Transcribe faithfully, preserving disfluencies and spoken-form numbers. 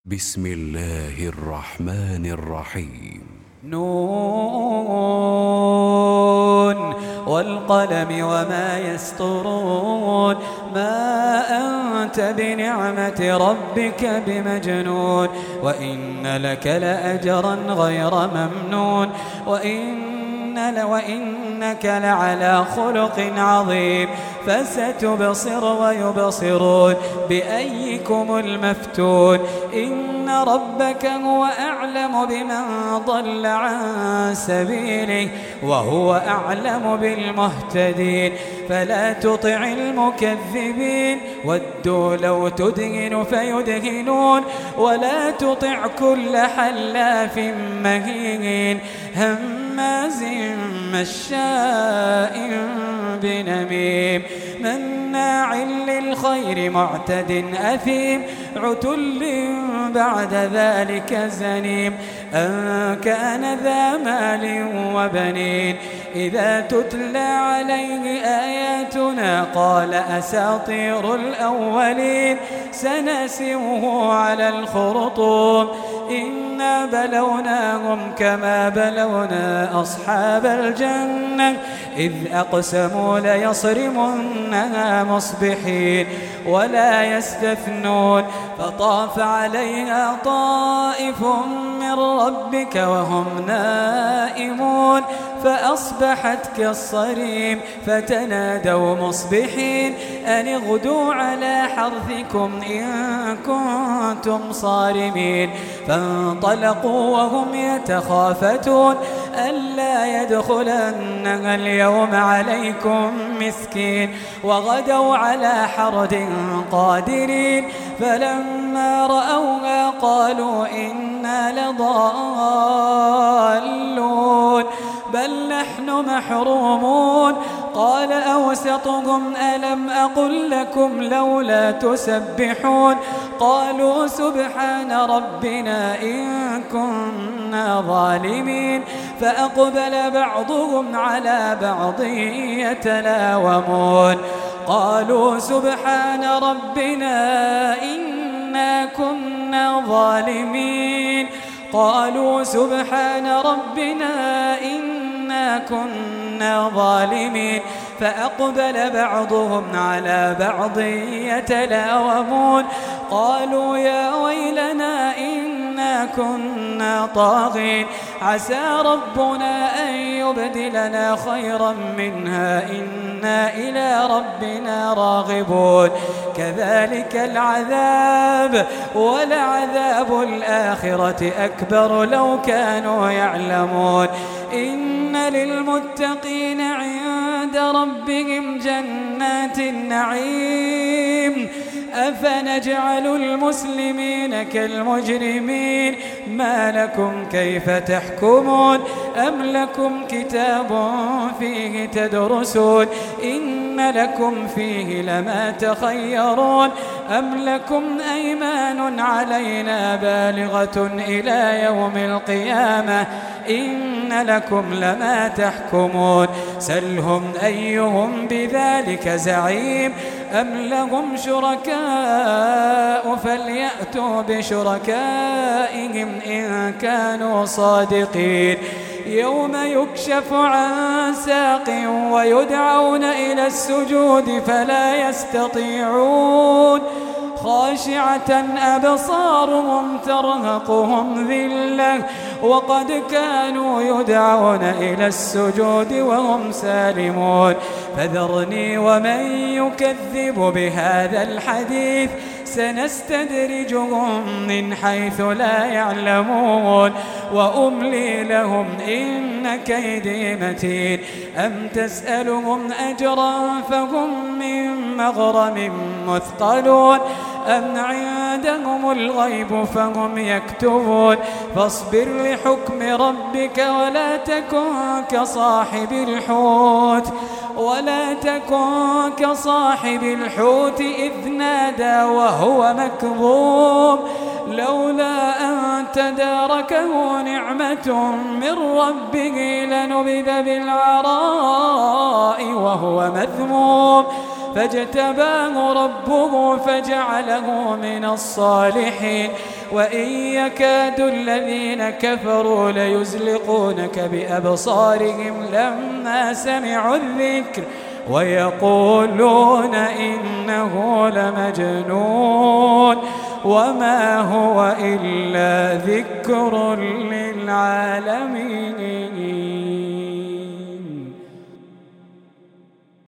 بسم الله الرحمن الرحيم. نون والقلم وما يسطرون. ما أنت بنعمة ربك بمجنون، وإن لك لأجرا غير ممنون، وإن وإنك لعلى خلق عظيم. فستبصر ويبصرون بأيكم المفتون. إن ربك هو أعلم بمن ضل عن سبيله وهو أعلم بالمهتدين. فلا تطع المكذبين، ودوا لو تدهن فيدهنون. ولا تطع كل حلاف مهين هماز مشاء بنميم مناع للخير معتد أثيم عتل بعد ذلك زنيم. أن كان ذا مال وبنين. إذا تتلى عليه آياتنا قال أساطير الأولين. سنسمه على الخرطوم. إنا بلوناهم كما بلونا أصحاب الجنة إذ أقسموا ليصرمنها مصبحين ولا يستثنون. فطاف عليها طائف من ربك وهم نائمون فأصبحت كالصريم. فتنادوا مصبحين أن اغدوا على حرثكم إن كنتم صارمين. فانطلقوا وهم يتخافتون ألا يدخلنها اليوم عليكم مسكين. وغدوا على حرد قادرين. فلما رأوها قالوا إنا لضالون بل نحن محرومون. قال أوسطهم ألم أقل لكم لولا تسبحون. قالوا سبحان ربنا إن كنا ظالمين. فأقبل بعضهم على بعض يتلاومون. قالوا سبحان ربنا إنا كنا ظالمين. قالوا سبحان ربنا إنا كنا ظالمين. فأقبل بعضهم على بعض يتلاومون. قالوا يا ويلنا إنا كنا طاغين. عسى ربنا أن يبدلنا خيرا منها إنا إلى ربنا راغبون. كذلك العذاب ولعذاب الآخرة أكبر لو كانوا يعلمون. إن للمتقين عند ربهم جنات النعيم. أفنجعل المسلمين كالمجرمين. ما لكم كيف تحكمون. أم لكم كتاب فيه تدرسون. إن لكم فيه لما تخيرون. أم لكم أيمان علينا بالغة إلى يوم القيامة. إن لكم لما تحكمون. سلهم أيهم بذلك زعيم. أم لهم شركاء فليأتوا بشركائهم إن كانوا صادقين. يوم يكشف عن ساق ويدعون إلى السجود فلا يستطيعون. خاشعة أبصارهم ترهقهم ذلة وقد كانوا يدعون إلى السجود وهم سالمون. فذرني ومن يكذب بهذا الحديث سنستدرجهم من حيث لا يعلمون. وأملي لهم إن كيدي متين. أم تسألهم أجرا فهم من مغرم مثقلون. أم عندهم الغيب فهم يكتبون. فاصبر لحكم ربك ولا تكن كصاحب الحوت ولا تكن كصاحب الحوت إذ نادى وهو مكظوم لولا أن تداركه نعمة من ربه لنبذ بالعراء وهو مذموم فاجتباه ربه فجعله من الصالحين وإن يكاد الذين كفروا ليزلقونك بأبصارهم لما سمعوا الذكر ويقولون إنه لمجنون وما هو إلا ذكر للعالمين.